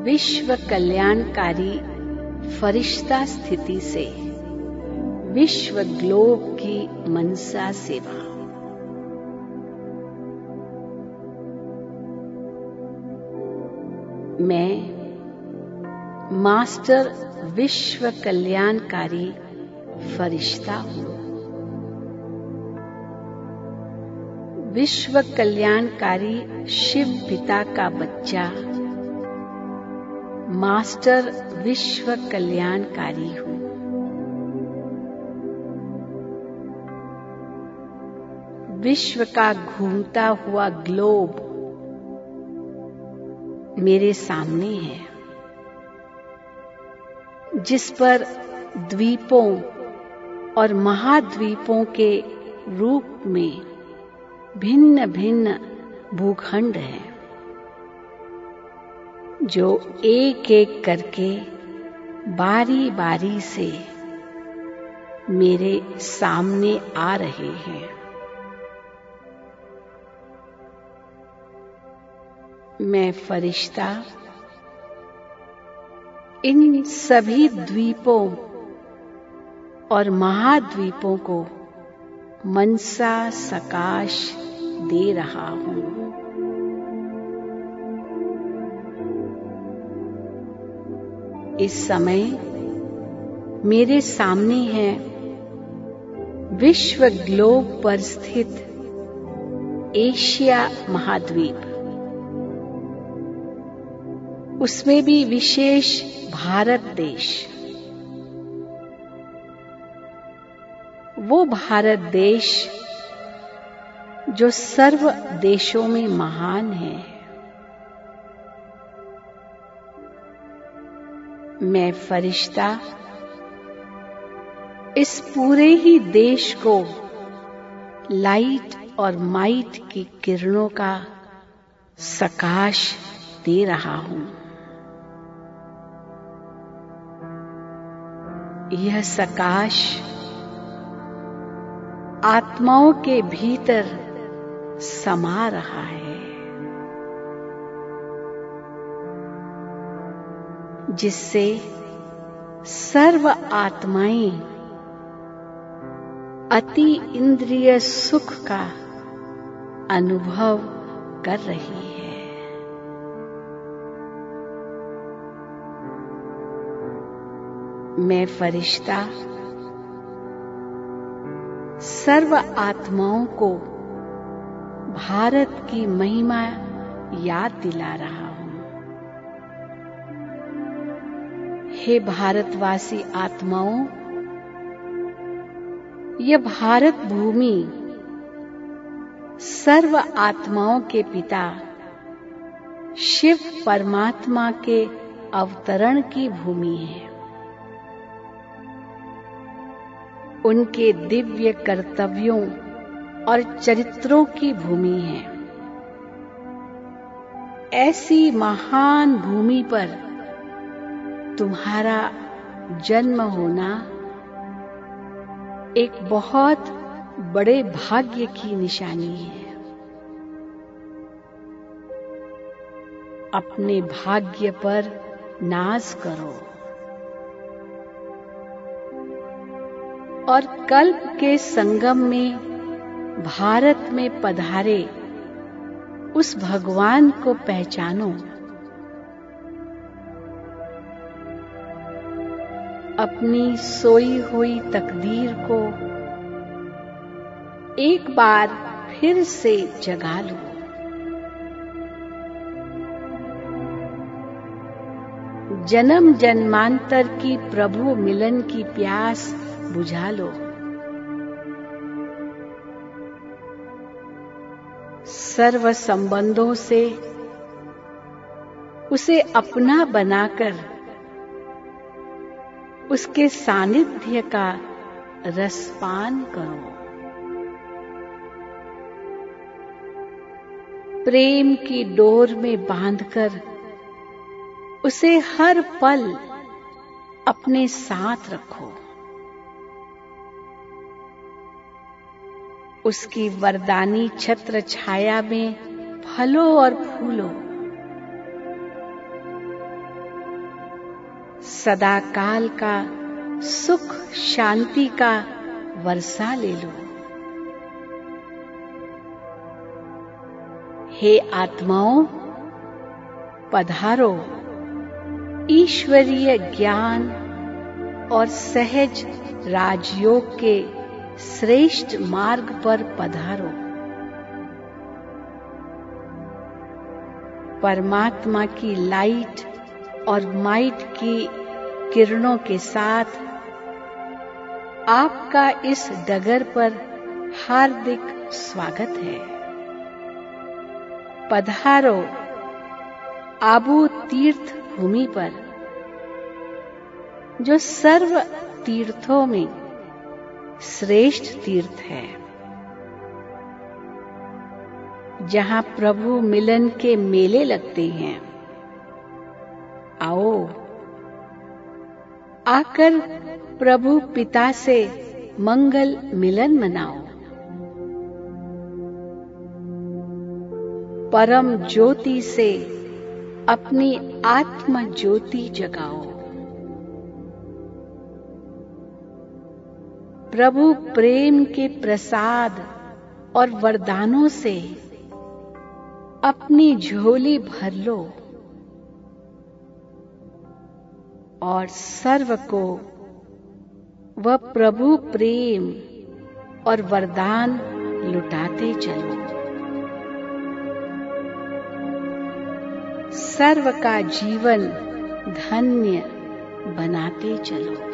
विश्व कल्याणकारी फरिश्ता स्थिति से विश्व ग्लोब की मनसा सेवा। मैं मास्टर विश्व कल्याणकारी फरिश्ता हूँ। विश्व कल्याणकारी शिव पिता का बच्चा मास्टर विश्व कल्याणकारी हूँ। विश्व का घूमता हुआ ग्लोब मेरे सामने है, जिस पर द्वीपों और महाद्वीपों के रूप में भिन्न भिन्न भूखंड हैं, जो एक एक करके बारी बारी से मेरे सामने आ रहे हैं। मैं फरिश्ता इन सभी द्वीपों और महाद्वीपों को मनसा सकाश दे रहा हूँ। इस समय मेरे सामने है विश्व ग्लोब पर स्थित एशिया महाद्वीप, उसमें भी विशेष भारत देश। वो भारत देश जो सर्व देशों में महान है। मैं फरिश्ता इस पूरे ही देश को लाइट और माइट की किरणों का सकाश दे रहा हूं। यह सकाश आत्माओं के भीतर समा रहा है, जिससे सर्व आत्माएं अति इंद्रिय सुख का अनुभव कर रही है। मैं फरिश्ता सर्व आत्माओं को भारत की महिमा याद दिला रहा हूं। हे भारतवासी आत्माओं, यह भारत भूमि सर्व आत्माओं के पिता शिव परमात्मा के अवतरण की भूमि है। उनके दिव्य कर्तव्यों और चरित्रों की भूमि है। ऐसी महान भूमि पर तुम्हारा जन्म होना एक बहुत बड़े भाग्य की निशानी है। अपने भाग्य पर नाज करो और कल्प के संगम में भारत में पधारे उस भगवान को पहचानो। अपनी सोई हुई तकदीर को एक बार फिर से जगा लो। जन्म जन्मांतर की प्रभु मिलन की प्यास बुझा लो। सर्व संबंधों से उसे अपना बनाकर उसके सानिध्य का रसपान करो। प्रेम की डोर में बांधकर उसे हर पल अपने साथ रखो। उसकी वरदानी छत्र छाया में फलो और फूलो। सदा काल का सुख शांति का वर्षा ले लो। हे आत्माओं, पधारो, ईश्वरीय ज्ञान और सहज राजयोग के श्रेष्ठ मार्ग पर पधारो। परमात्मा की लाइट और माइट की किरणों के साथ आपका इस डगर पर हार्दिक स्वागत है। पधारो आबू तीर्थ भूमि पर, जो सर्व तीर्थों में श्रेष्ठ तीर्थ है, जहां प्रभु मिलन के मेले लगते हैं। आओ, आकर प्रभु पिता से मंगल मिलन मनाओ। परम ज्योति से अपनी आत्म ज्योति जगाओ। प्रभु प्रेम के प्रसाद और वरदानों से अपनी झोली भर लो और सर्व को वह प्रभु प्रेम और वरदान लुटाते चलो। सर्व का जीवन धन्य बनाते चलो।